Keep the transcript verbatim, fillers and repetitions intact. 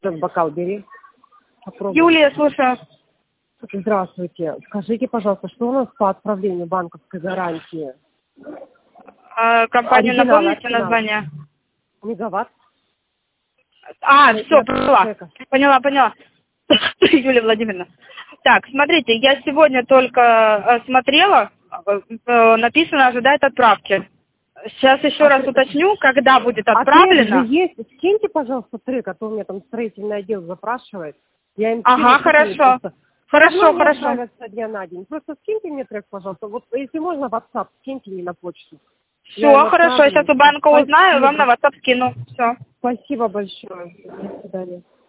Сейчас бокал бери. Попробуй. Юлия, слушаю. Здравствуйте. Скажите, пожалуйста, что у нас по отправлению банковской гарантии? А, компанию Оригинал, напомните оригинал. название? Мегаватт. А, Я- все, я поняла. человека. Поняла, поняла. Юлия Владимировна. Так, смотрите, я сегодня только э, смотрела, э, э, написано «ожидает отправки». Сейчас еще А раз трек- уточню, когда будет А трек отправлено. же есть. Скиньте, пожалуйста, трек, а то у меня там строительный отдел запрашивает. Я им Ага, скину, хорошо. просто. Хорошо, Давно не хорошо. отправят со дня на день. Просто скиньте мне трек, пожалуйста. Вот если можно, в WhatsApp, скиньте мне на почту. Я им Все, хорошо, я отправлю. сейчас у банка узнаю и вам Спасибо. на WhatsApp скину. Все. Спасибо большое. До свидания.